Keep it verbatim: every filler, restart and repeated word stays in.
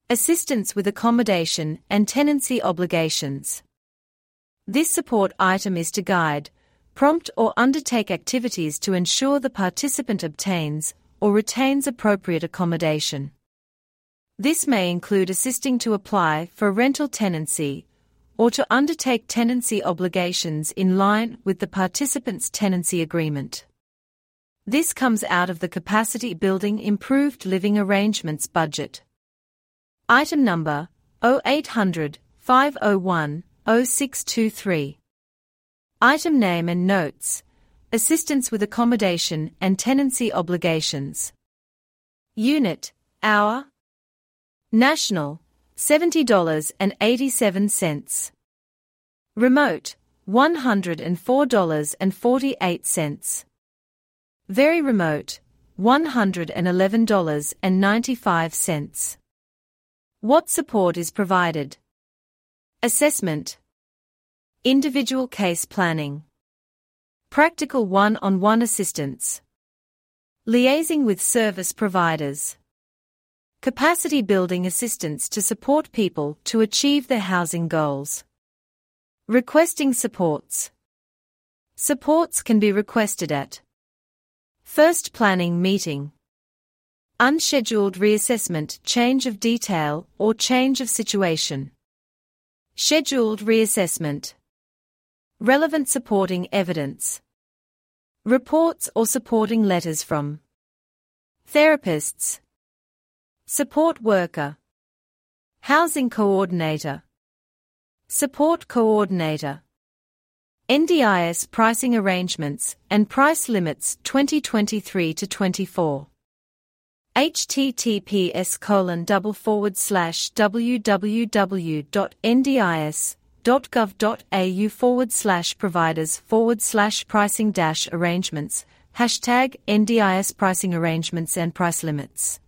Assistance with accommodation and tenancy obligations. This support item is to guide, prompt or undertake activities to ensure the participant obtains or retains appropriate accommodation. This may include assisting to apply for rental tenancy or to undertake tenancy obligations in line with the participant's tenancy agreement. This comes out of the Capacity Building Improved Living Arrangements budget. Item number oh eight hundred, five oh one, oh six two three. Item name and notes. Assistance with accommodation and tenancy obligations. Unit, hour. National, seventy dollars and eighty-seven cents. Remote, one hundred four dollars and forty-eight cents. Very remote, one hundred eleven dollars and ninety-five cents. What support is provided? Assessment. Individual case planning. Practical one-on-one assistance. Liaising with service providers. Capacity building assistance to support people to achieve their housing goals. Requesting supports. Supports can be requested at First planning meeting. Unscheduled reassessment, change of detail or change of situation. Scheduled reassessment. Relevant supporting evidence. Reports or supporting letters from therapists. Support worker. Housing coordinator. Support coordinator. N D I S pricing arrangements and price limits twenty twenty-three to twenty-four. https colon double forward slash www.ndis.gov.au forward slash providers forward slash pricing dash arrangements hashtag N D I S pricing arrangements and price limits.